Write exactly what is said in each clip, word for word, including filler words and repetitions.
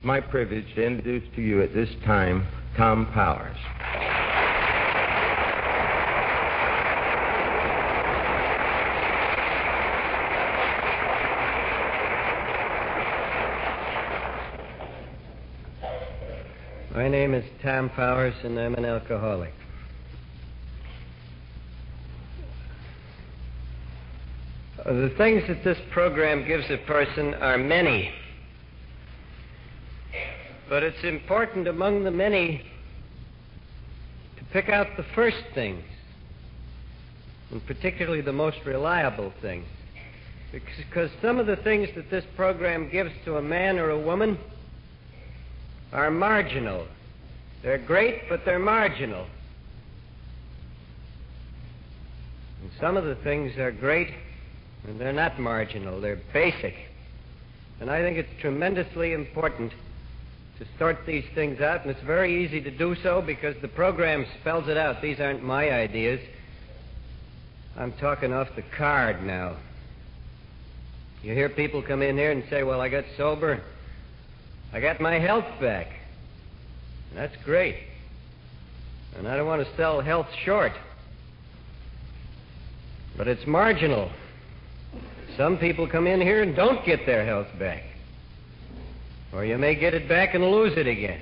my privilege to introduce to you at this time Tom Powers. My name is Tom Powers, and I'm an alcoholic. Uh, The things that this program gives a person are many. But it's important among the many to pick out the first things, and particularly the most reliable things. Because some of the things that this program gives to a man or a woman are marginal. They're great, but they're marginal. And some of the things are great, and they're not marginal. They're basic. And I think it's tremendously important to sort these things out, and it's very easy to do so because the program spells it out. These aren't my ideas. I'm talking off the card now. You hear people come in here and say, well, I got sober. I got my health back. That's great. And I don't want to sell health short. But it's marginal. Some people come in here and don't get their health back. Or you may get it back and lose it again.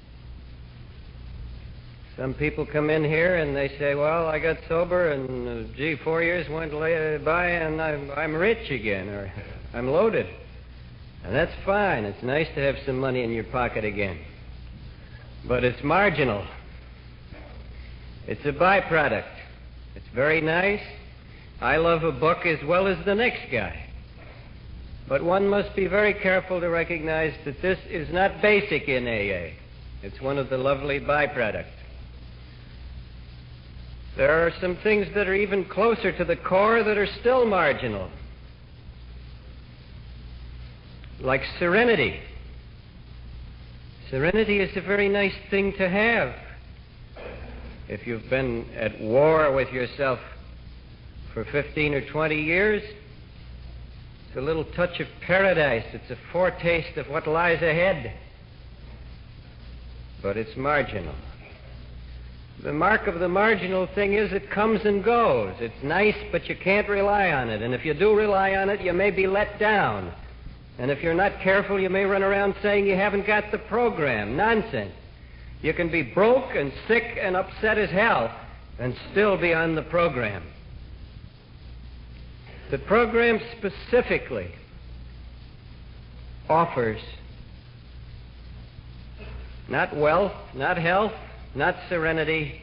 Some people come in here and they say, well, I got sober and, uh, gee, four years went by and I'm, I'm rich again, or I'm loaded. And that's fine. It's nice to have some money in your pocket again. But it's marginal. It's a byproduct. It's very nice. I love a book as well as the next guy. But one must be very careful to recognize that this is not basic in A A. It's one of the lovely byproducts. There are some things that are even closer to the core that are still marginal. Like serenity. Serenity is a very nice thing to have. If you've been at war with yourself for fifteen or twenty years, it's a little touch of paradise. It's a foretaste of what lies ahead. But it's marginal. The mark of the marginal thing is it comes and goes. It's nice, but you can't rely on it. And if you do rely on it, you may be let down. And if you're not careful, you may run around saying you haven't got the program. Nonsense. You can be broke and sick and upset as hell and still be on the program. The program specifically offers not wealth, not health, not serenity,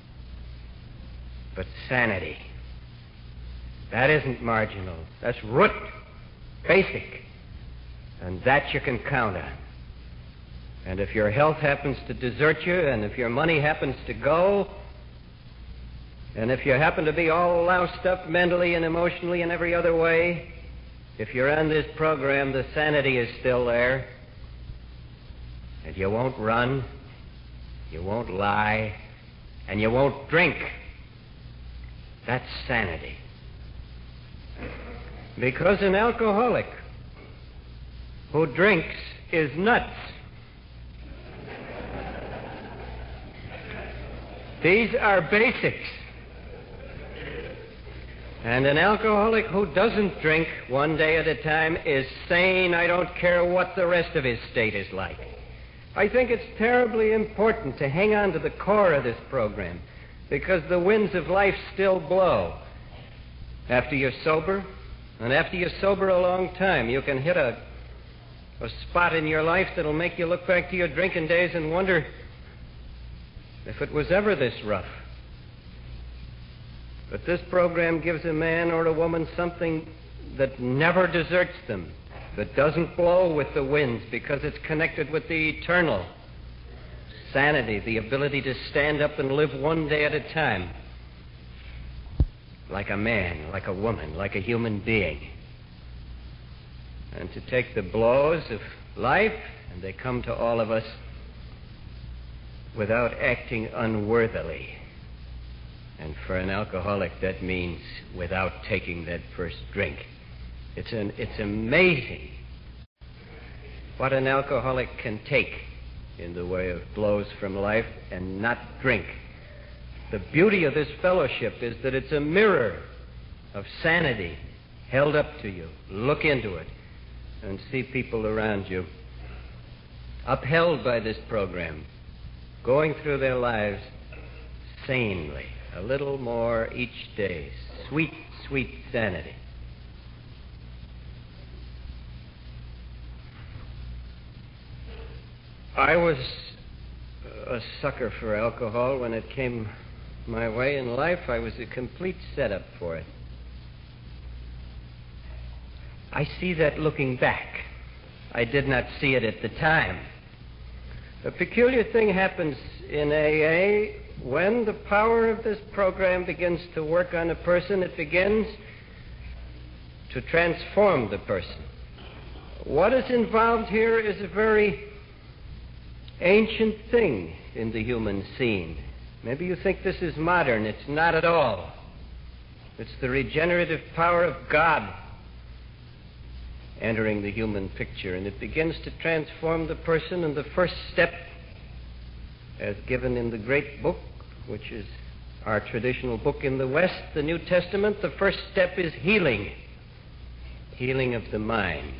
but sanity. That isn't marginal. That's root, basic. And that you can count on. And if your health happens to desert you, and if your money happens to go, and if you happen to be all loused up mentally and emotionally and every other way, if you're on this program, the sanity is still there. And you won't run, you won't lie, and you won't drink. That's sanity. Because an alcoholic who drinks is nuts. These are basics. And an alcoholic who doesn't drink one day at a time is sane. I don't care what the rest of his state is like. I think it's terribly important to hang on to the core of this program because the winds of life still blow. After you're sober, and after you're sober a long time, you can hit a A spot in your life that'll make you look back to your drinking days and wonder if it was ever this rough. But this program gives a man or a woman something that never deserts them, that doesn't blow with the winds because it's connected with the eternal. Sanity, the ability to stand up and live one day at a time. Like a man, like a woman, like a human being. And to take the blows of life, and they come to all of us, without acting unworthily. And for an alcoholic, that means without taking that first drink. It's an, it's amazing what an alcoholic can take in the way of blows from life and not drink. The beauty of this fellowship is that it's a mirror of sanity held up to you. Look into it and see people around you upheld by this program, going through their lives sanely, a little more each day. Sweet, sweet sanity. I was a sucker for alcohol when it came my way in life. I was a complete setup for it. I see that looking back. I did not see it at the time. A peculiar thing happens in A A when the power of this program begins to work on a person. It begins to transform the person. What is involved here is a very ancient thing in the human scene. Maybe you think this is modern. It's not at all. It's the regenerative power of God entering the human picture, and it begins to transform the person. And the first step, as given in the great book, which is our traditional book in the West, the New Testament, the first step is healing. Healing of the mind.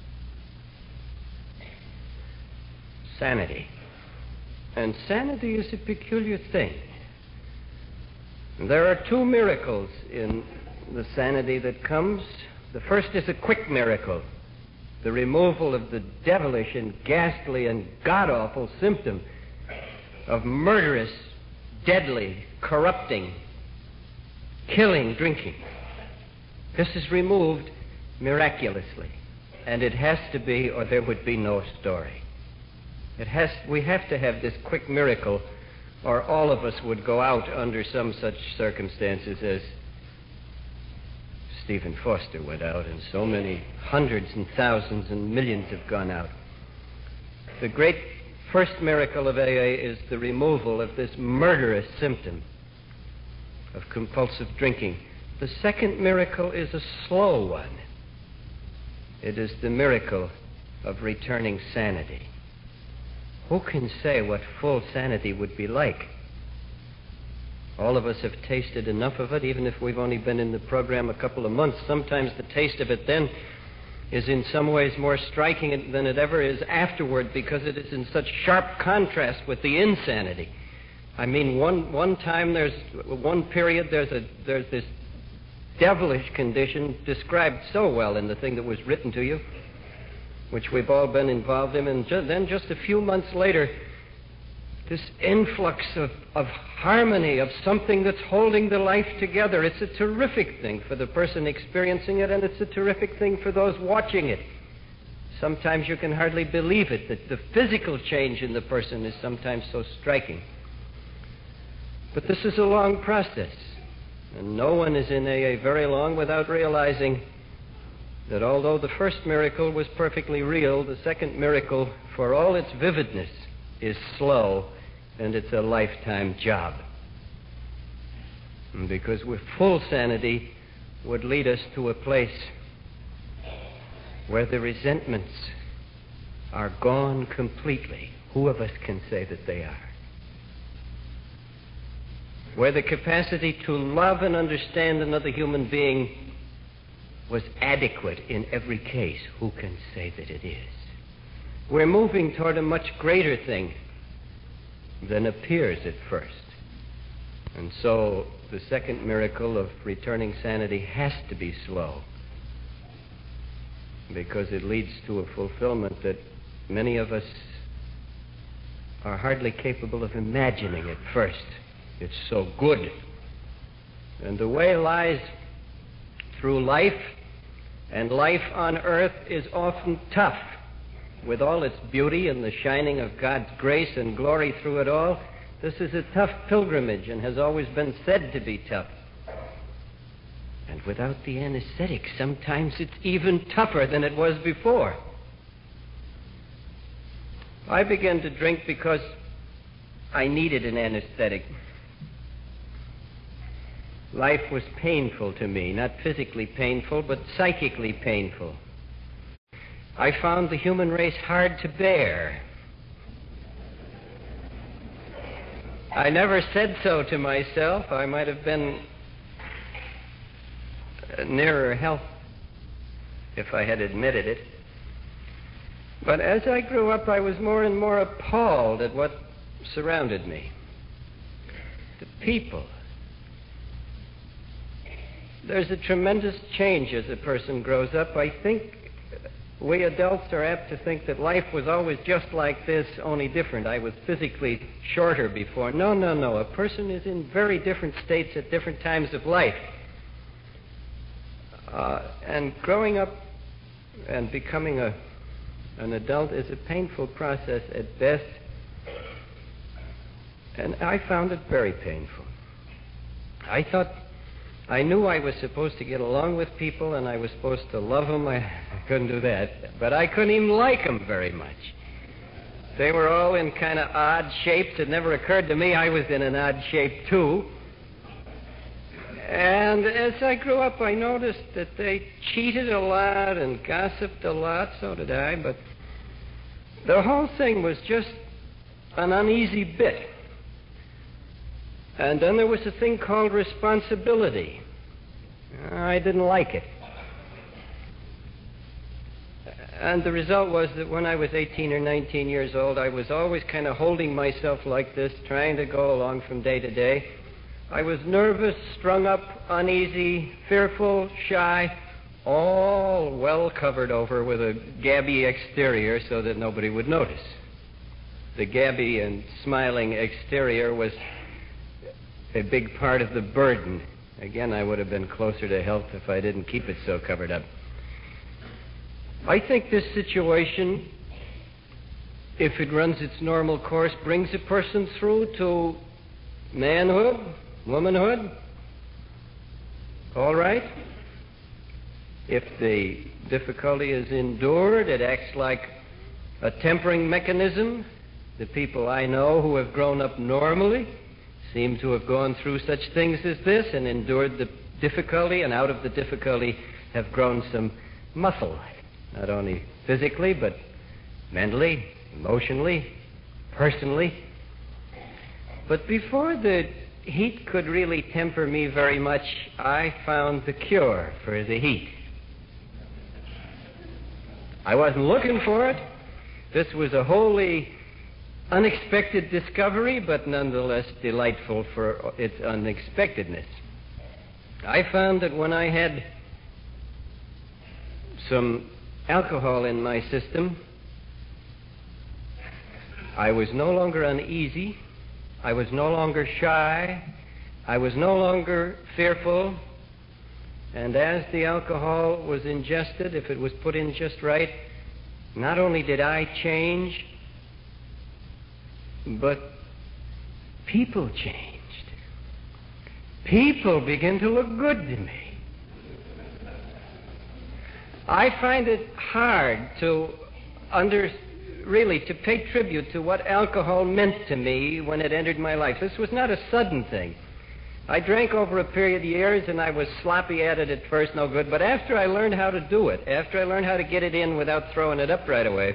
Sanity. And sanity is a peculiar thing. There are two miracles in the sanity that comes. The first is a quick miracle, the removal of the devilish and ghastly and god-awful symptom of murderous, deadly, corrupting, killing drinking. This is removed miraculously, and it has to be, or there would be no story. It has, we have to have this quick miracle, or all of us would go out under some such circumstances as Stephen Foster went out, and so many hundreds and thousands and millions have gone out. The great first miracle of A A is the removal of this murderous symptom of compulsive drinking. The second miracle is a slow one. It is the miracle of returning sanity. Who can say what full sanity would be like? All of us have tasted enough of it, even if we've only been in the program a couple of months. Sometimes the taste of it then is in some ways more striking than it ever is afterward, because it is in such sharp contrast with the insanity. I mean, one one time there's one period there's a there's this devilish condition described so well in the thing that was written to you, which we've all been involved in, and ju- then just a few months later, this influx of, of harmony, of something that's holding the life together. It's a terrific thing for the person experiencing it, and it's a terrific thing for those watching it. Sometimes you can hardly believe it, that the physical change in the person is sometimes so striking. But this is a long process, and no one is in A A very long without realizing that although the first miracle was perfectly real, the second miracle, for all its vividness, is slow, and it's a lifetime job. And because with full sanity would lead us to a place where the resentments are gone completely. Who of us can say that they are? Where the capacity to love and understand another human being was adequate in every case. Who can say that it is? We're moving toward a much greater thing than appears at first. And so the second miracle of returning sanity has to be slow, because it leads to a fulfillment that many of us are hardly capable of imagining at first. It's so good. And the way lies through life, and life on earth is often tough. With all its beauty and the shining of God's grace and glory through it all, this is a tough pilgrimage and has always been said to be tough. And without the anesthetic, sometimes it's even tougher than it was before. I began to drink because I needed an anesthetic. Life was painful to me, not physically painful, but psychically painful. I found the human race hard to bear. I never said so to myself. I might have been nearer health if I had admitted it. But as I grew up, I was more and more appalled at what surrounded me. The people. There's a tremendous change as a person grows up. I think we adults are apt to think that life was always just like this, only different. I was physically shorter before. No, no, no. A person is in very different states at different times of life. Uh, and growing up and becoming a, an adult is a painful process at best. And I found it very painful. I thought, I knew I was supposed to get along with people and I was supposed to love them. I, I couldn't do that. But I couldn't even like them very much. They were all in kind of odd shapes. It never occurred to me I was in an odd shape, too. And as I grew up, I noticed that they cheated a lot and gossiped a lot. So did I. But the whole thing was just an uneasy bit. And then there was a thing called responsibility. I didn't like it. And the result was that when I was eighteen or nineteen years old, I was always kind of holding myself like this, trying to go along from day to day. I was nervous, strung up, uneasy, fearful, shy, all well covered over with a gabby exterior so that nobody would notice. The gabby and smiling exterior was a big part of the burden. Again, I would have been closer to health if I didn't keep it so covered up. I think this situation, if it runs its normal course, brings a person through to manhood, womanhood. All right. If the difficulty is endured, it acts like a tempering mechanism. The people I know who have grown up normally seem to have gone through such things as this and endured the difficulty, and out of the difficulty have grown some muscle, not only physically, but mentally, emotionally, personally. But before the heat could really temper me very much, I found the cure for the heat. I wasn't looking for it. This was a wholly unexpected discovery, but nonetheless delightful for its unexpectedness. I found that when I had some alcohol in my system, I was no longer uneasy, I was no longer shy, I was no longer fearful, and as the alcohol was ingested, if it was put in just right, not only did I change, but people changed. People begin to look good to me. I find it hard to under, really to pay tribute to what alcohol meant to me when it entered my life. This was not a sudden thing. I drank over a period of years, and I was sloppy at it at first, no good. But after I learned how to do it, after I learned how to get it in without throwing it up right away,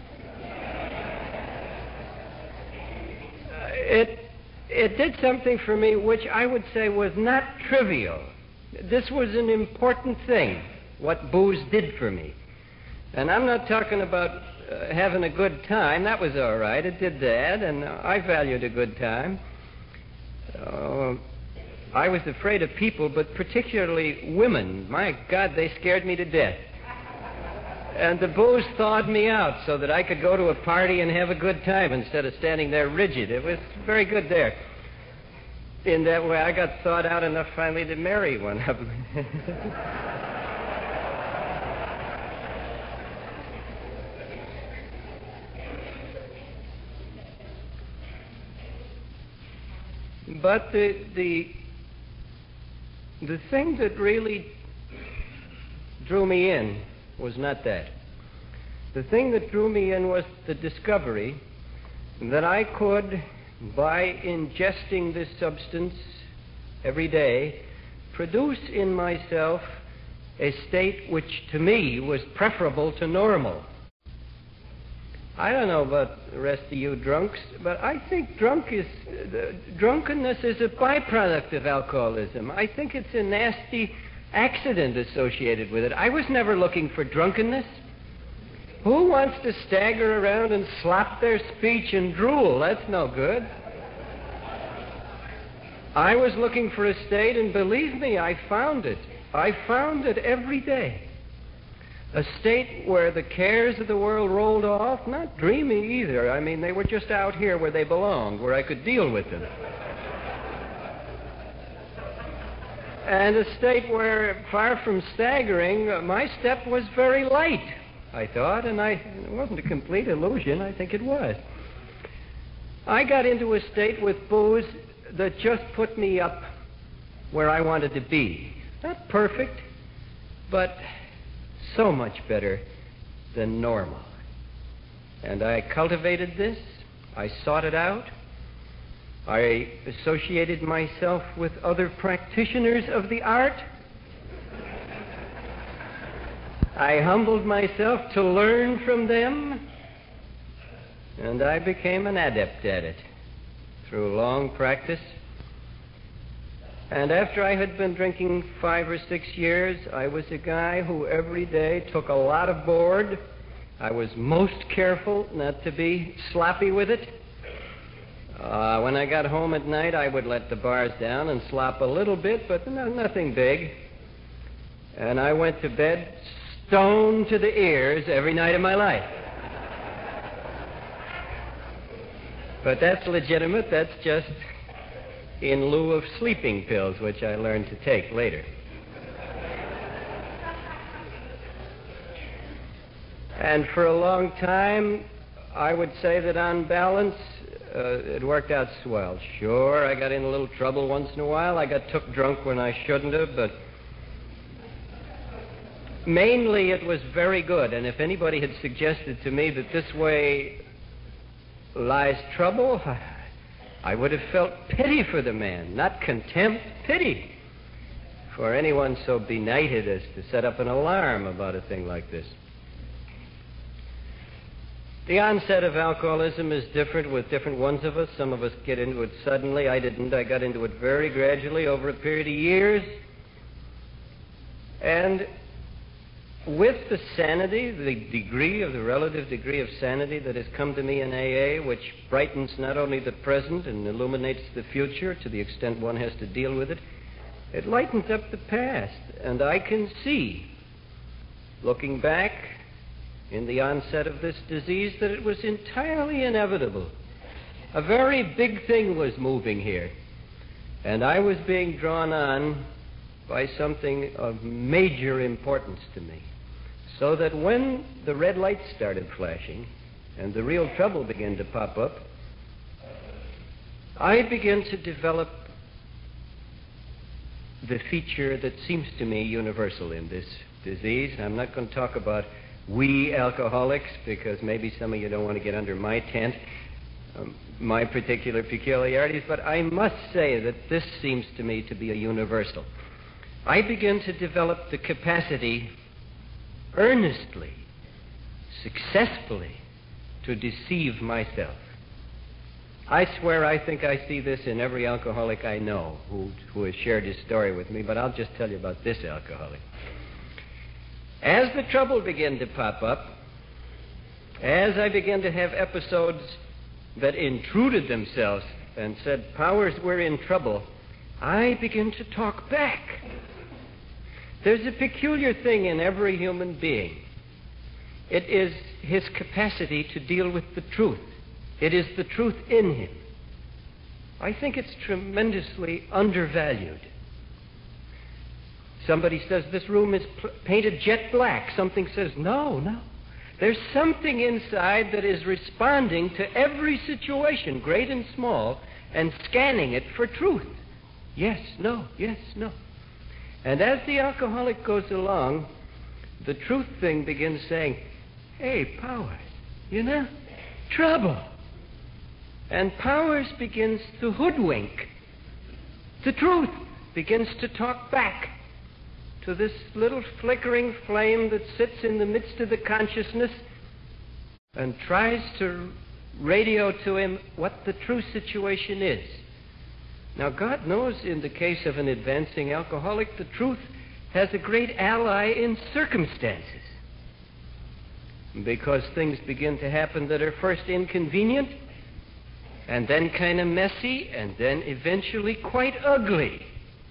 It, it did something for me which I would say was not trivial. This was an important thing, what booze did for me. And I'm not talking about uh, having a good time. That was all right. It did that, and uh, I valued a good time. Uh, I was afraid of people, but particularly women. My God, they scared me to death. And the booze thawed me out so that I could go to a party and have a good time instead of standing there rigid. It was very good there. In that way, I got thawed out enough finally to marry one of them. But the, the, the thing that really drew me in was not that. The thing that drew me in was the discovery that I could, by ingesting this substance every day, produce in myself a state which to me was preferable to normal. I don't know about the rest of you drunks, but I think drunk is, uh, drunkenness is a byproduct of alcoholism. I think it's a nasty accident associated with it. I was never looking for drunkenness. Who wants to stagger around and slop their speech and drool? That's no good. I was looking for a state, and believe me, I found it. I found it every day. A state where the cares of the world rolled off, not dreamy either. I mean, they were just out here where they belonged, where I could deal with them. And a state where, far from staggering, uh, my step was very light, I thought, and I, it wasn't a complete illusion. I think it was. I got into a state with booze that just put me up where I wanted to be. Not perfect, but so much better than normal. And I cultivated this. I sought it out. I associated myself with other practitioners of the art. I humbled myself to learn from them, and I became an adept at it through long practice. And after I had been drinking five or six years, I was a guy who every day took a lot of board. I was most careful not to be sloppy with it. Uh, when I got home at night, I would let the bars down and slop a little bit, but no, nothing big. And I went to bed stoned to the ears every night of my life. But that's legitimate. That's just in lieu of sleeping pills, which I learned to take later. And for a long time, I would say that on balance, uh, it worked out swell. Sure, I got in a little trouble once in a while. I got took drunk when I shouldn't have, but mainly it was very good. And if anybody had suggested to me that this way lies trouble, I would have felt pity for the man, not contempt, pity for anyone so benighted as to set up an alarm about a thing like this. The onset of alcoholism is different with different ones of us. Some of us get into it suddenly. I didn't. I got into it very gradually over a period of years. And with the sanity, the degree of the relative degree of sanity that has come to me in A A, which brightens not only the present and illuminates the future to the extent one has to deal with it, it lightens up the past. And I can see, looking back in the onset of this disease, that it was entirely inevitable. A very big thing was moving here, and I was being drawn on by something of major importance to me. So that when the red lights started flashing and the real trouble began to pop up, I began to develop the feature that seems to me universal in this disease. I'm not going to talk about we alcoholics, because maybe some of you don't want to get under my tent, um, my particular peculiarities, but I must say that this seems to me to be a universal. I began to develop the capacity earnestly, successfully, to deceive myself. I swear I think I see this in every alcoholic I know who, who has shared his story with me, but I'll just tell you about this alcoholic. As the trouble began to pop up, as I began to have episodes that intruded themselves and said, Powers, we're in trouble, I began to talk back. There's a peculiar thing in every human being. It is his capacity to deal with the truth. It is the truth in him. I think it's tremendously undervalued. Somebody says this room is p- painted jet black. Something says, no, no. There's something inside that is responding to every situation, great and small, and scanning it for truth. Yes, no, yes, no. And as the alcoholic goes along, the truth thing begins saying, hey, Powers, you know, trouble. And Powers begins to hoodwink. The truth begins to talk back. to this little flickering flame that sits in the midst of the consciousness and tries to radio to him what the true situation is. Now, God knows in the case of an advancing alcoholic, the truth has a great ally in circumstances. Because things begin to happen that are first inconvenient, and then kind of messy, and then eventually quite ugly.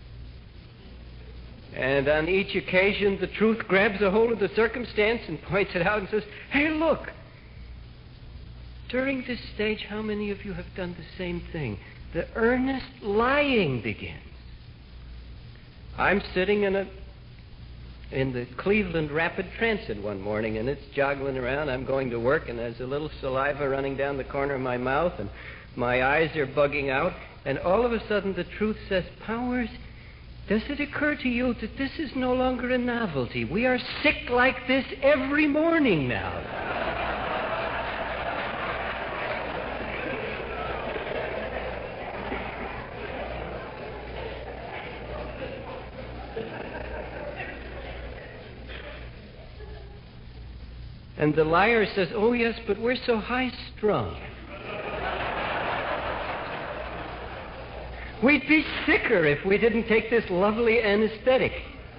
And on each occasion, the truth grabs a hold of the circumstance and points it out and says, hey, look, during this stage, how many of you have done the same thing? The earnest lying begins. I'm sitting in a in the Cleveland Rapid Transit one morning, and it's joggling around. I'm going to work, and there's a little saliva running down the corner of my mouth, and my eyes are bugging out, and all of a sudden the truth says, Powers, does it occur to you that this is no longer a novelty? We are sick like this every morning now. And the liar says, oh, yes, but we're so high-strung. We'd be sicker if we didn't take this lovely anesthetic.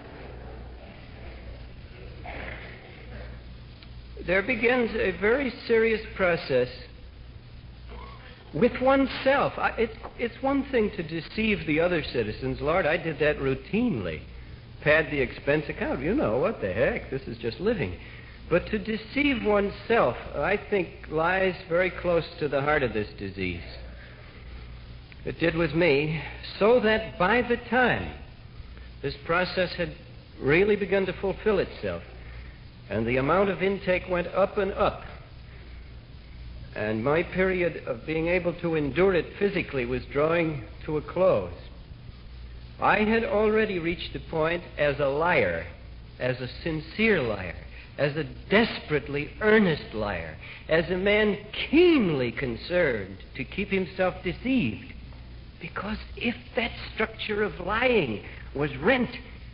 There begins a very serious process with oneself. I, it's, it's one thing to deceive the other citizens. Lord, I did that routinely. Pad the expense account. You know, what the heck? This is just living. But to deceive oneself, I think, lies very close to the heart of this disease. It did with me, so that by the time this process had really begun to fulfill itself, and the amount of intake went up and up, and my period of being able to endure it physically was drawing to a close, I had already reached the point as a liar, as a sincere liar, as a desperately earnest liar, as a man keenly concerned to keep himself deceived. Because if that structure of lying was rent,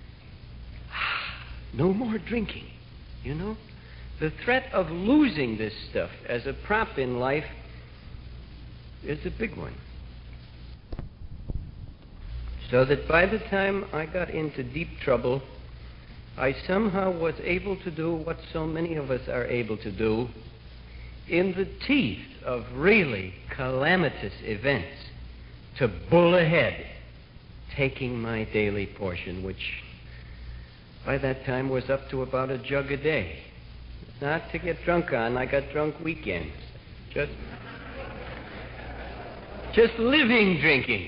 no more drinking, you know? The threat of losing this stuff as a prop in life is a big one. So that by the time I got into deep trouble, I somehow was able to do what so many of us are able to do in the teeth of really calamitous events, to bull ahead, taking my daily portion, which by that time was up to about a jug a day. Not to get drunk on, I got drunk weekends. Just, just living drinking.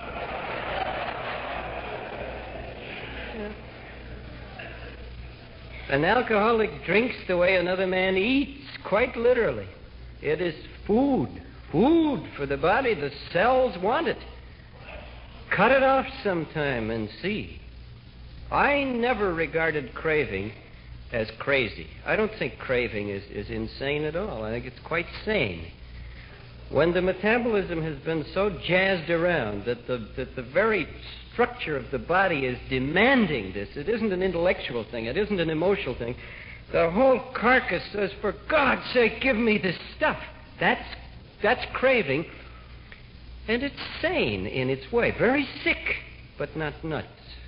An alcoholic drinks the way another man eats, quite literally. It is food, food for the body. The cells want it. Cut it off sometime and see. I never regarded craving as crazy. I don't think craving is, is insane at all. I think it's quite sane. When the metabolism has been so jazzed around that the, that the very structure of the body is demanding this, it isn't an intellectual thing, it isn't an emotional thing, the whole carcass says, for God's sake, give me this stuff. That's, that's craving. And it's sane in its way. Very sick, but not nuts.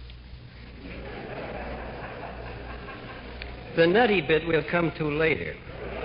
The nutty bit we'll come to later.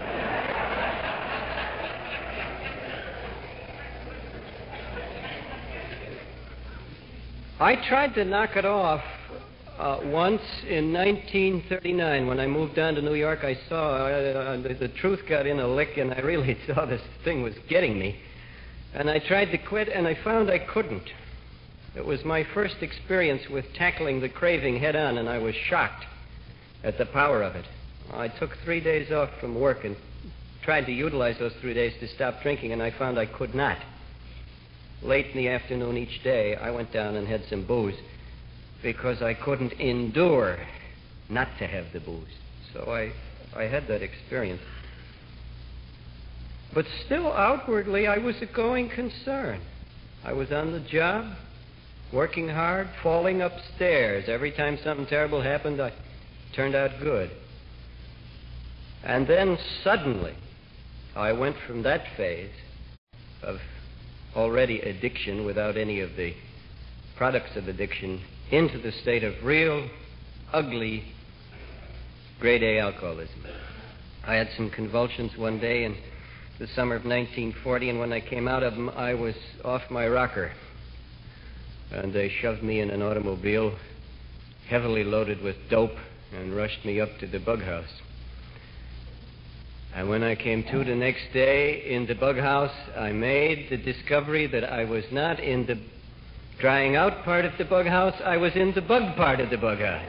I tried to knock it off uh, once in nineteen thirty-nine. When I moved down to New York, I saw uh, the, the truth got in a lick, and I really saw this thing was getting me. And I tried to quit, and I found I couldn't. It was my first experience with tackling the craving head on, and I was shocked at the power of it. I took three days off from work and tried to utilize those three days to stop drinking, and I found I could not. Late in the afternoon each day, I went down and had some booze because I couldn't endure not to have the booze. So I, I had that experience. But still, outwardly, I was a going concern. I was on the job. working hard, falling upstairs. Every time something terrible happened, I turned out good. And then suddenly, I went from that phase of already addiction without any of the products of addiction into the state of real, ugly, grade A alcoholism. I had some convulsions one day in the summer of nineteen forty, and when I came out of them, I was off my rocker. And they shoved me in an automobile heavily loaded with dope and rushed me up to the bug house. And when I came to the next day in the bug house, I made the discovery that I was not in the drying out part of the bug house, I was in the bug part of the bug house.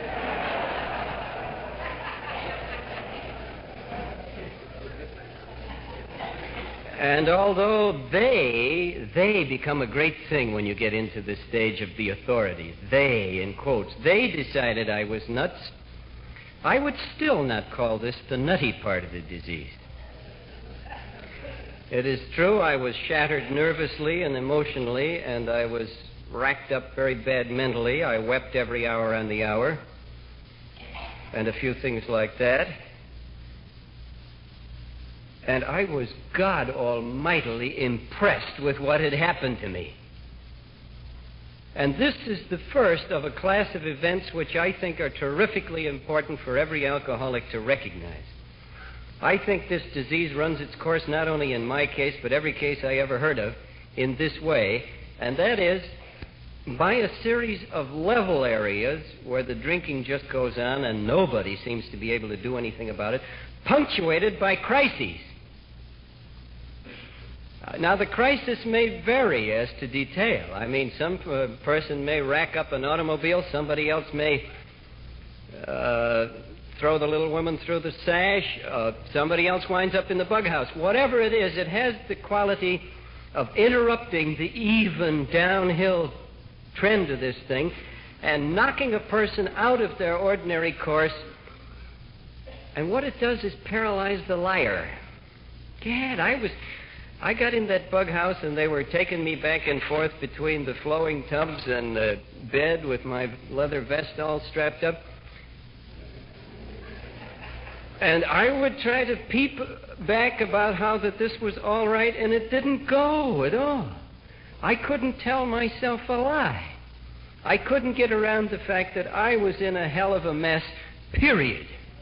And although they, they become a great thing when you get into the stage of the authorities, they, in quotes, they decided I was nuts, I would still not call this the nutty part of the disease. It is true I was shattered nervously and emotionally, and I was racked up very bad mentally. I wept every hour on the hour, and a few things like that. And I was God Almightily impressed with what had happened to me. And this is the first of a class of events which I think are terrifically important for every alcoholic to recognize. I think this disease runs its course not only in my case, but every case I ever heard of in this way, and that is by a series of level areas where the drinking just goes on and nobody seems to be able to do anything about it, punctuated by crises. Now, the crisis may vary as to detail. I mean, some uh, person may rack up an automobile, somebody else may uh, throw the little woman through the sash, uh, somebody else winds up in the bug house. Whatever it is, it has the quality of interrupting the even downhill trend of this thing and knocking a person out of their ordinary course. And what it does is paralyze the liar. Gad, I was... I got in that bug house, and they were taking me back and forth between the flowing tubs and the bed with my leather vest all strapped up. And I would try to peep back about how that this was all right, and it didn't go at all. I couldn't tell myself a lie. I couldn't get around the fact that I was in a hell of a mess, period.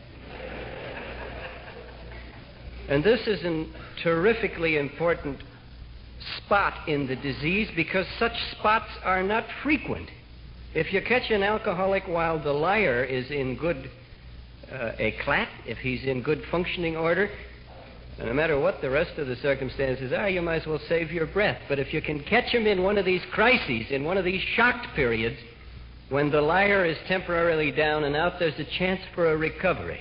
And this is a terrifically important spot in the disease because such spots are not frequent. If you catch an alcoholic while the liar is in good uh, éclat, if he's in good functioning order, no matter what the rest of the circumstances are, you might as well save your breath. But if you can catch him in one of these crises, in one of these shocked periods, when the liar is temporarily down and out, there's a chance for a recovery.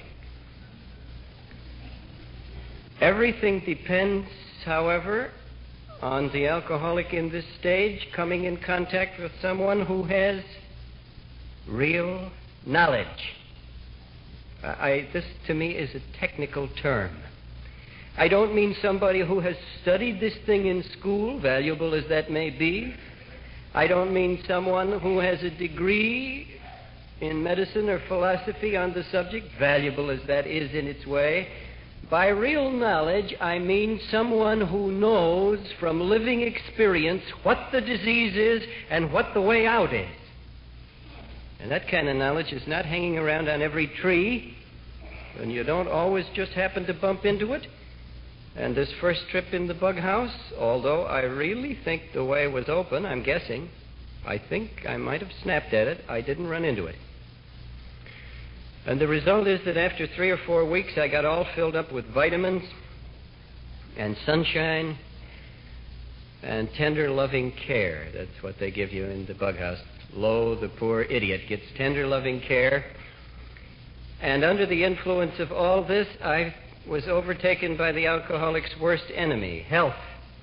Everything depends, however, on the alcoholic in this stage coming in contact with someone who has real knowledge. I, this, to me, is a technical term. I don't mean somebody who has studied this thing in school, valuable as that may be. I don't mean someone who has a degree in medicine or philosophy on the subject, valuable as that is in its way. By real knowledge, I mean someone who knows from living experience what the disease is and what the way out is. And that kind of knowledge is not hanging around on every tree, and you don't always just happen to bump into it. And this first trip in the bug house, although I really think the way was open, I'm guessing, I think I might have snapped at it, I didn't run into it. And the result is that after three or four weeks, I got all filled up with vitamins and sunshine and tender, loving care. That's what they give you in the bug house. Lo, the poor idiot gets tender, loving care. And under the influence of all this, I was overtaken by the alcoholic's worst enemy, health.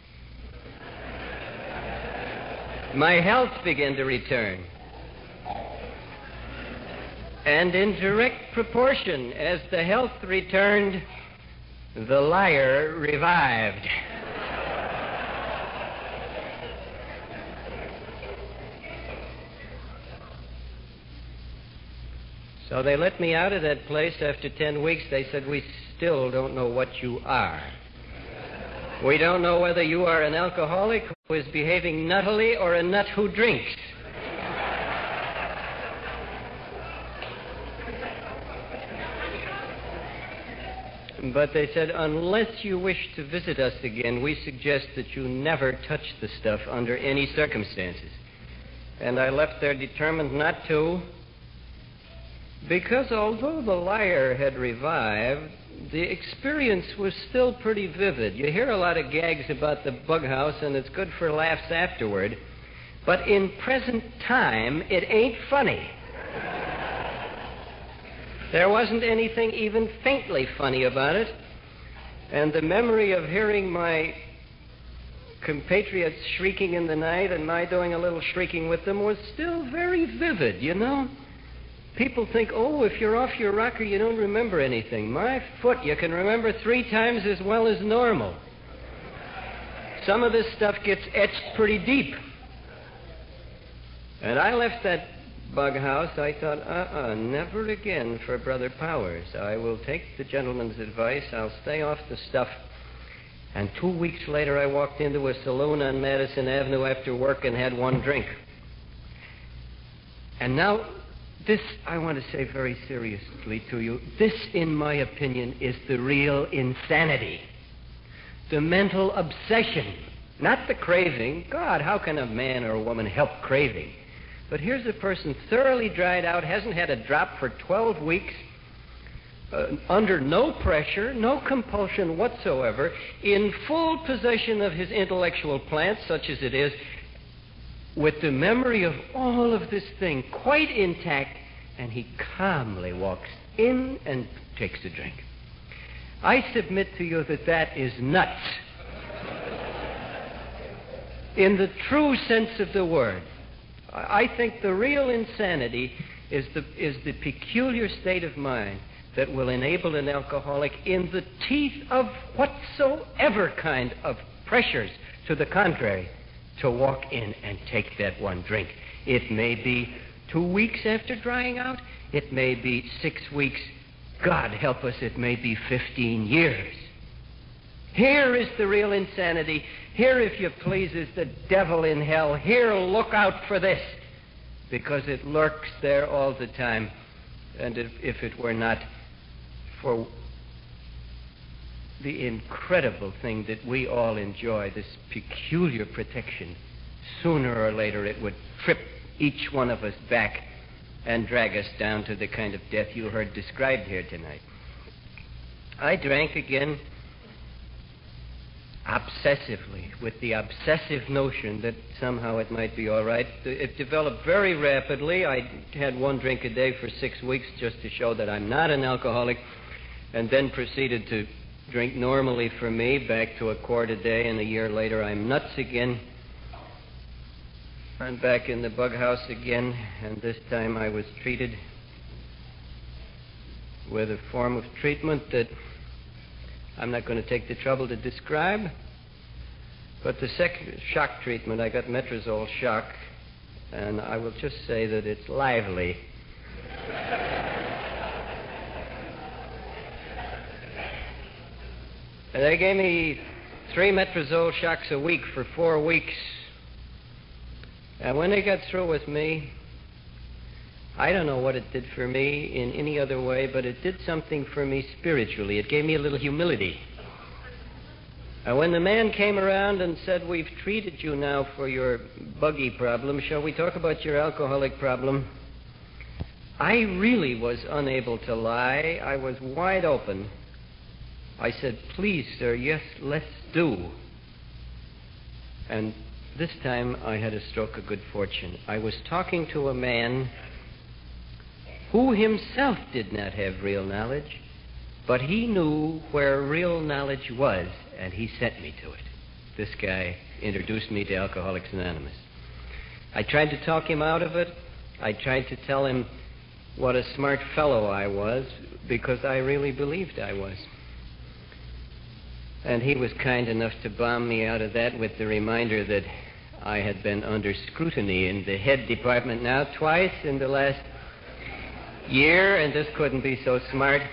My health began to return. And in direct proportion, as the health returned, the liar revived. So they let me out of that place after ten weeks. They said, we still don't know what you are. We don't know whether you are an alcoholic who is behaving nuttily or a nut who drinks. But they said, unless you wish to visit us again, we suggest that you never touch the stuff under any circumstances. And I left there determined not to, because although the liar had revived, the experience was still pretty vivid. You hear a lot of gags about the bug house, and it's good for laughs afterward. But in present time, it ain't funny. There wasn't anything even faintly funny about it. And the memory of hearing my compatriots shrieking in the night and my doing a little shrieking with them was still very vivid, you know? People think, oh, if you're off your rocker, you don't remember anything. My foot, you can remember three times as well as normal. Some of this stuff gets etched pretty deep. And I left that bug house. I thought, uh-uh, never again for Brother Powers. I will take the gentleman's advice. I'll stay off the stuff. And two weeks later, I walked into a saloon on Madison Avenue after work and had one drink. And now, this I want to say very seriously to you. This, in my opinion, is the real insanity. The mental obsession, not the craving. God, how can a man or a woman help craving? But here's a person thoroughly dried out, hasn't had a drop for twelve weeks, uh, under no pressure, no compulsion whatsoever, in full possession of his intellectual plant, such as it is, with the memory of all of this thing quite intact, and he calmly walks in and takes a drink. I submit to you that that is nuts. In the true sense of the word. I think the real insanity is the, is the peculiar state of mind that will enable an alcoholic in the teeth of whatsoever kind of pressures to the contrary to walk in and take that one drink. It may be two weeks after drying out. It may be six weeks. God help us, it may be fifteen years. Here is the real insanity. Here, if you please, is the devil in hell. Here, look out for this, because it lurks there all the time. And if, if it were not for the incredible thing that we all enjoy, this peculiar protection, sooner or later it would trip each one of us back and drag us down to the kind of death you heard described here tonight. I drank again obsessively, with the obsessive notion that somehow it might be all right. It developed very rapidly. I had one drink a day for six weeks just to show that I'm not an alcoholic, and then proceeded to drink normally for me, back to a quart a day, and a year later I'm nuts again. I'm back in the bug house again, and this time I was treated with a form of treatment that I'm not going to take the trouble to describe, but the second shock treatment, I got metrazole shock, and I will just say that it's lively. And they gave me three metrazole shocks a week for four weeks. And when they got through with me, I don't know what it did for me in any other way, but it did something for me spiritually. It gave me a little humility. And when the man came around and said, we've treated you now for your buggy problem, shall we talk about your alcoholic problem? I really was unable to lie. I was wide open. I said, please, sir, yes, let's do. And this time I had a stroke of good fortune. I was talking to a man who himself did not have real knowledge, but he knew where real knowledge was, and he sent me to it. This guy introduced me to Alcoholics Anonymous. I tried to talk him out of it. I tried to tell him what a smart fellow I was, because I really believed I was. And he was kind enough to bomb me out of that with the reminder that I had been under scrutiny in the head department now twice in the last year, and this couldn't be so smart.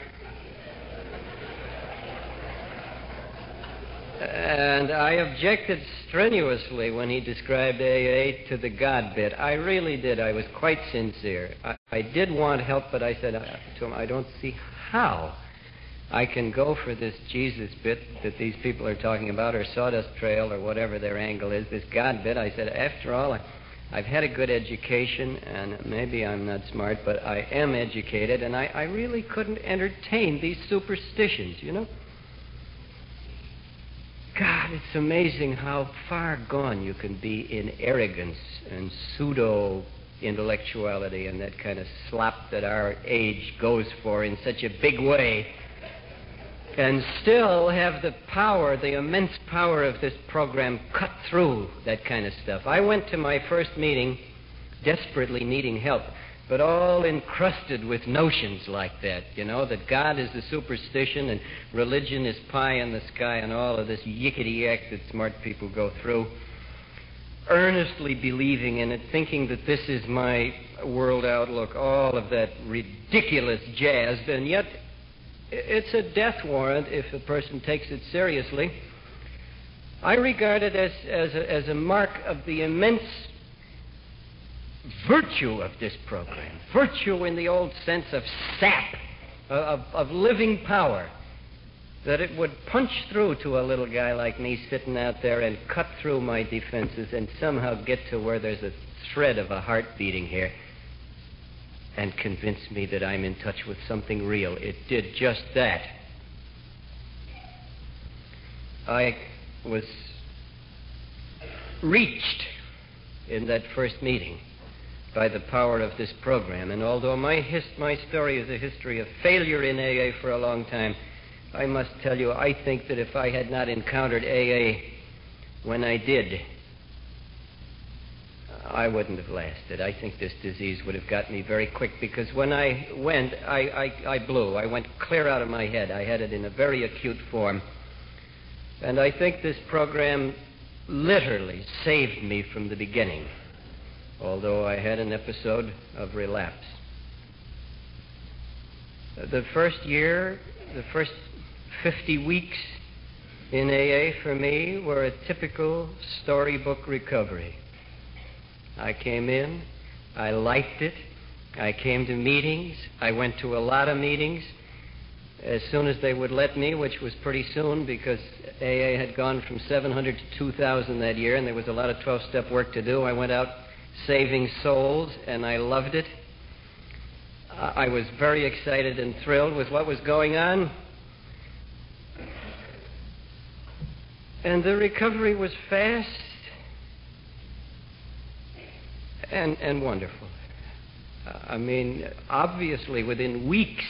And I objected strenuously when he described A A to the God bit. I really did. I was quite sincere. I, I did want help, but I said to him, I don't see how I can go for this Jesus bit that these people are talking about, or Sawdust Trail, or whatever their angle is, this God bit. I said, after all, I, I've had a good education, and maybe I'm not smart, but I am educated, and I, I really couldn't entertain these superstitions, you know? God, it's amazing how far gone you can be in arrogance and pseudo-intellectuality and that kind of slop that our age goes for in such a big way, and still have the power, the immense power of this program cut through that kind of stuff. I went to my first meeting desperately needing help, but all encrusted with notions like that, you know, that God is a superstition and religion is pie in the sky and all of this yickety-yak that smart people go through, earnestly believing in it, thinking that this is my world outlook, all of that ridiculous jazz, and yet it's a death warrant if a person takes it seriously. I regard it as, as, a, as a mark of the immense virtue of this program, virtue in the old sense of sap, of, of living power, that it would punch through to a little guy like me sitting out there and cut through my defenses and somehow get to where there's a thread of a heart beating here and convince me that I'm in touch with something real. It did just that. I was reached in that first meeting by the power of this program. And although my his, my story is a history of failure in A A for a long time, I must tell you, I think that if I had not encountered A A when I did, I wouldn't have lasted. I think this disease would have got me very quick, because when I went, I, I, I blew. I went clear out of my head. I had it in a very acute form. And I think this program literally saved me from the beginning, although I had an episode of relapse. The first year, the first fifty weeks in A A for me were a typical storybook recovery. I came in, I liked it, I came to meetings, I went to a lot of meetings as soon as they would let me, which was pretty soon, because A A had gone from seven hundred to two thousand that year, and there was a lot of twelve-step work to do. I went out saving souls, and I loved it. I was very excited and thrilled with what was going on. And the recovery was fast and, and wonderful. Uh, I mean, obviously, within weeks,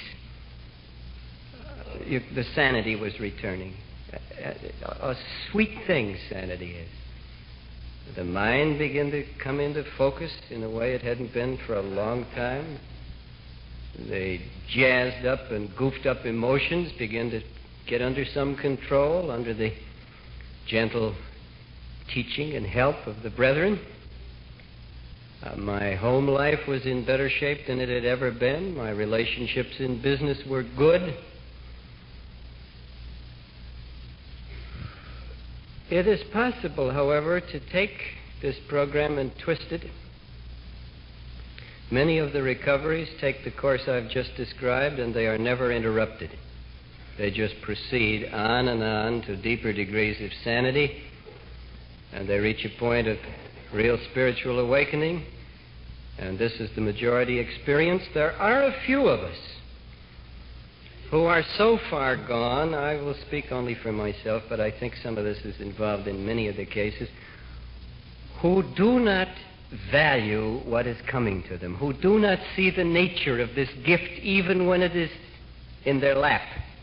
uh, you, the sanity was returning. A, a sweet thing sanity is. The mind began to come into focus in a way it hadn't been for a long time. The jazzed up and goofed up emotions began to get under some control, under the gentle teaching and help of the brethren. Uh, my home life was in better shape than it had ever been. My relationships in business were good. It is possible, however, to take this program and twist it. Many of the recoveries take the course I've just described, and they are never interrupted. They just proceed on and on to deeper degrees of sanity, and they reach a point of real spiritual awakening, and this is the majority experience. There are a few of us who are so far gone, I will speak only for myself, but I think some of this is involved in many of the cases, who do not value what is coming to them, who do not see the nature of this gift even when it is in their lap.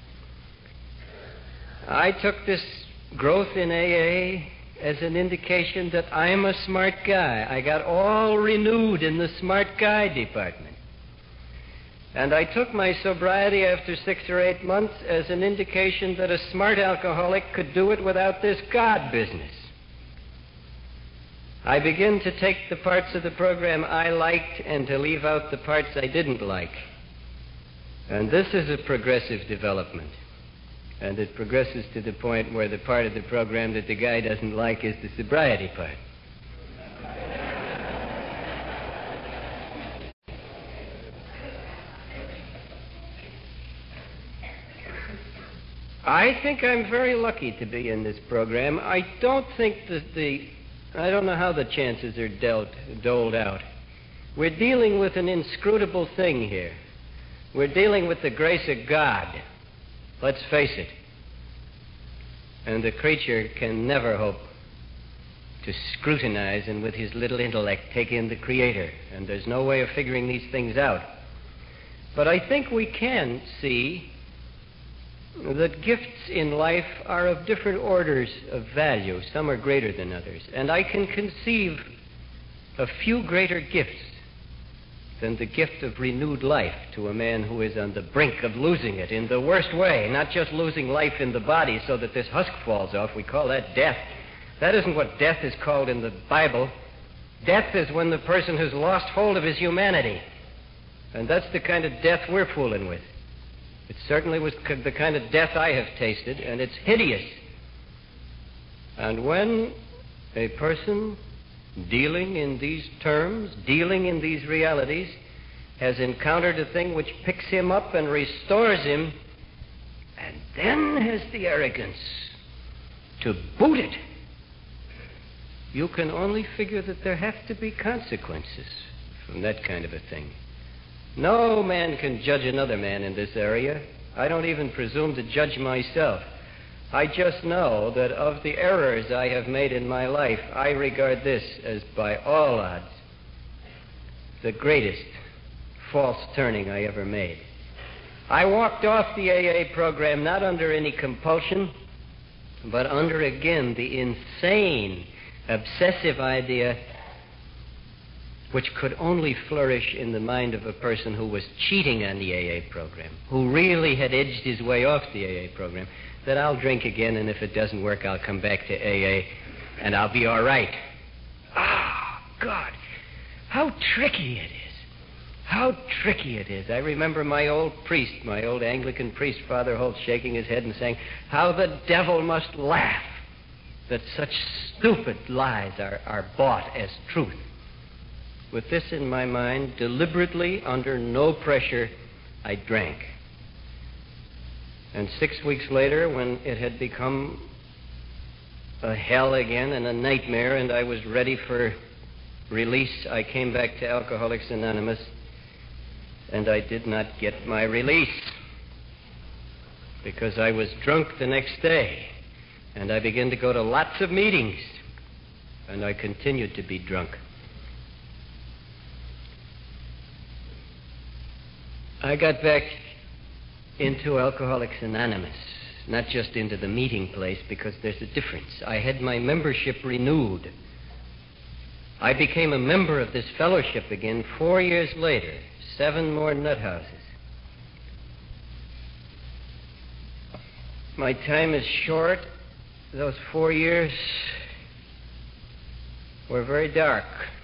I took this growth in A A as an indication that I'm a smart guy. I got all renewed in the smart guy department. And I took my sobriety after six or eight months as an indication that a smart alcoholic could do it without this God business. I began to take the parts of the program I liked and to leave out the parts I didn't like. And this is a progressive development. And it progresses to the point where the part of the program that the guy doesn't like is the sobriety part. I think I'm very lucky to be in this program. I don't think that the... I don't know how the chances are dealt, doled out. We're dealing with an inscrutable thing here. We're dealing with the grace of God. Let's face it. And the creature can never hope to scrutinize and with his little intellect take in the Creator. And there's no way of figuring these things out. But I think we can see that gifts in life are of different orders of value. Some are greater than others. And I can conceive of few greater gifts than the gift of renewed life to a man who is on the brink of losing it in the worst way, not just losing life in the body so that this husk falls off. We call that death. That isn't what death is called in the Bible. Death is when the person has lost hold of his humanity. And that's the kind of death we're fooling with. It certainly was the kind of death I have tasted, and it's hideous. And when a person dealing in these terms, dealing in these realities, has encountered a thing which picks him up and restores him, and then has the arrogance to boot it, you can only figure that there have to be consequences from that kind of a thing. No man can judge another man in this area. I don't even presume to judge myself. I just know that of the errors I have made in my life, I regard this as, by all odds, the greatest false turning I ever made. I walked off the A A program not under any compulsion, but under, again, the insane, obsessive idea which could only flourish in the mind of a person who was cheating on the A A program, who really had edged his way off the A A program, that I'll drink again, and if it doesn't work, I'll come back to A A, and I'll be all right. Ah, God, how tricky it is. How tricky it is. I remember my old priest, my old Anglican priest, Father Holt, shaking his head and saying, how the devil must laugh that such stupid lies are, are bought as truth. With this in my mind, deliberately, under no pressure, I drank. And six weeks later, when it had become a hell again and a nightmare, and I was ready for release, I came back to Alcoholics Anonymous, and I did not get my release because I was drunk the next day, and I began to go to lots of meetings, and I continued to be drunk. I got back into Alcoholics Anonymous, not just into the meeting place, because there's a difference. I had my membership renewed. I became a member of this fellowship again four years later, seven more nut houses. My time is short. Those four years were very dark.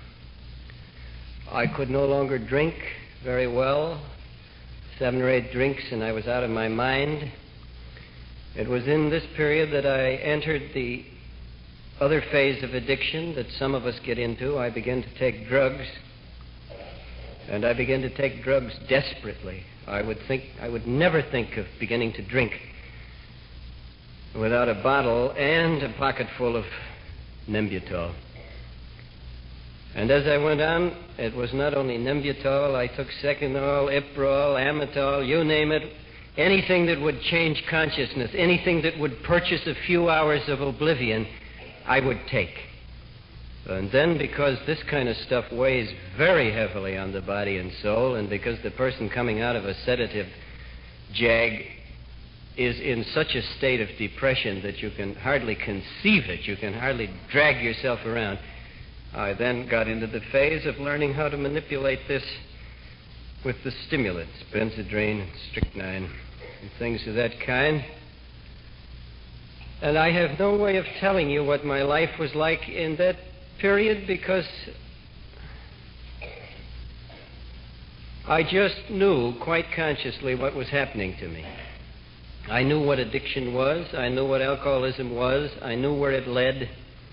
I could no longer drink very well. Seven or eight drinks, and I was out of my mind. It was in this period that I entered the other phase of addiction that some of us get into. I began to take drugs, and I began to take drugs desperately. I would think, I would never think of beginning to drink without a bottle and a pocket full of Nembutal. And as I went on, it was not only Nembutal. I took Seconal, Iprol, Amatol, you name it. Anything that would change consciousness, anything that would purchase a few hours of oblivion, I would take. And then, because this kind of stuff weighs very heavily on the body and soul, and because the person coming out of a sedative jag is in such a state of depression that you can hardly conceive it, you can hardly drag yourself around, I then got into the phase of learning how to manipulate this with the stimulants, Benzedrine and strychnine and things of that kind. And I have no way of telling you what my life was like in that period, because I just knew quite consciously what was happening to me. I knew what addiction was. I knew what alcoholism was. I knew where it led.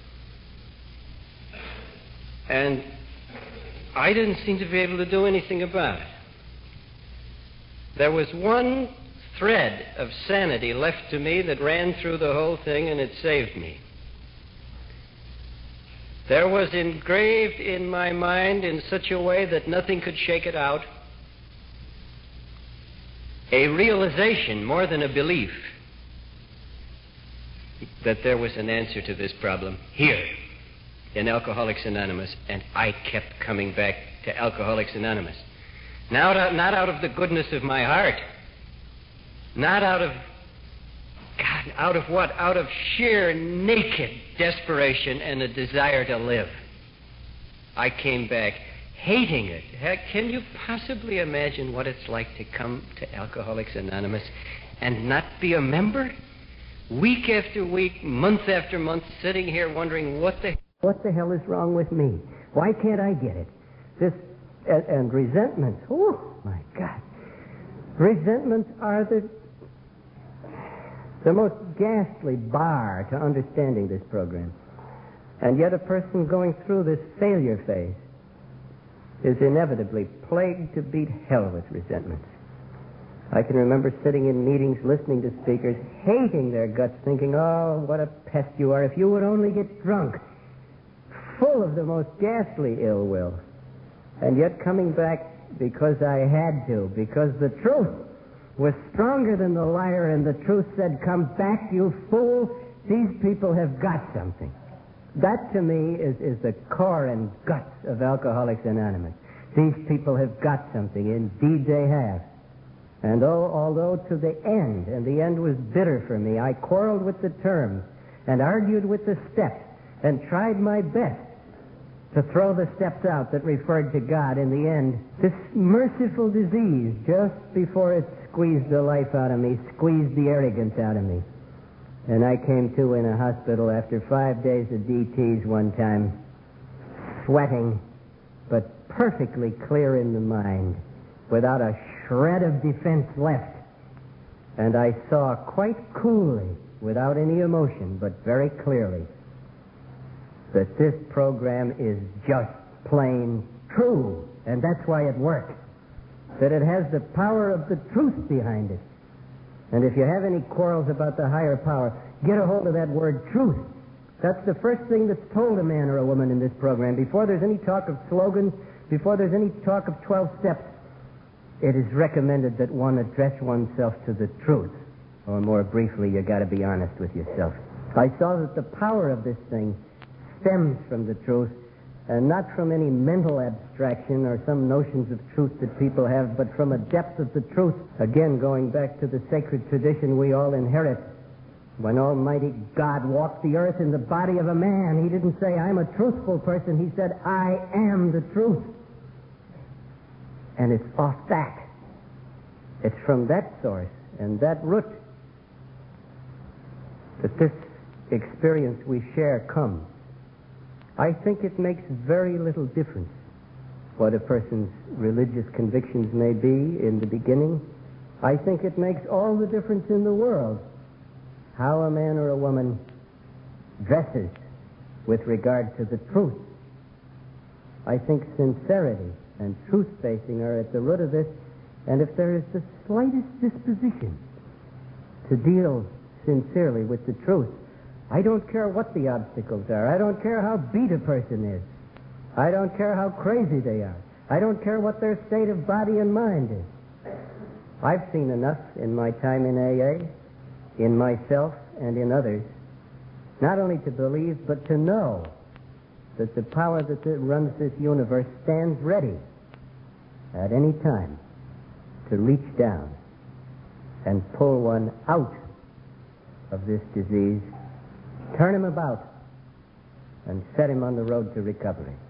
And I didn't seem to be able to do anything about it. There was one thread of sanity left to me that ran through the whole thing, and it saved me. There was engraved in my mind in such a way that nothing could shake it out, a realization more than a belief that there was an answer to this problem here in Alcoholics Anonymous, and I kept coming back to Alcoholics Anonymous. Now, not out of the goodness of my heart, not out of, God, out of what? Out of sheer naked desperation and a desire to live. I came back hating it. Heck, can you possibly imagine what it's like to come to Alcoholics Anonymous and not be a member? Week after week, month after month, sitting here wondering what the what the hell is wrong with me? Why can't I get it? This and, and resentments. Oh my God! Resentments are the the most ghastly bar to understanding this program. And yet, a person going through this failure phase is inevitably plagued to beat hell with resentments. I can remember sitting in meetings, listening to speakers, hating their guts, thinking, oh, what a pest you are. If you would only get drunk. Full of the most ghastly ill will. And yet coming back because I had to, because the truth was stronger than the liar, and the truth said, come back, you fool. These people have got something. That, to me, is, is the core and guts of Alcoholics Anonymous. These people have got something. Indeed, they have. And oh, although to the end, and the end was bitter for me, I quarreled with the terms and argued with the steps and tried my best to throw the steps out that referred to God. In the end, this merciful disease, just before it squeezed the life out of me, squeezed the arrogance out of me. And I came to in a hospital after five days of D Ts one time, sweating, but perfectly clear in the mind, without a shred of defense left. And I saw quite coolly, without any emotion, but very clearly, that this program is just plain true, and that's why it works. That it has the power of the truth behind it. And if you have any quarrels about the higher power, get a hold of that word truth. That's the first thing that's told a man or a woman in this program. Before there's any talk of slogans, before there's any talk of twelve steps, it is recommended that one address oneself to the truth. Or more briefly, you got to be honest with yourself. I saw that the power of this thing stems from the truth, and not from any mental abstraction or some notions of truth that people have, but from a depth of the truth. Again, going back to the sacred tradition we all inherit. When Almighty God walked the earth in the body of a man, he didn't say, I'm a truthful person. He said, I am the truth. And it's off that. It's from that source and that root that this experience we share comes. I think it makes very little difference what a person's religious convictions may be in the beginning. I think it makes all the difference in the world how a man or a woman dresses with regard to the truth. I think sincerity and truth-facing are at the root of this, and if there is the slightest disposition to deal sincerely with the truth, I don't care what the obstacles are. I don't care how beat a person is. I don't care how crazy they are. I don't care what their state of body and mind is. I've seen enough in my time in A A, in myself and in others, not only to believe, but to know that the power that runs this universe stands ready at any time to reach down and pull one out of this disease, turn him about, and set him on the road to recovery.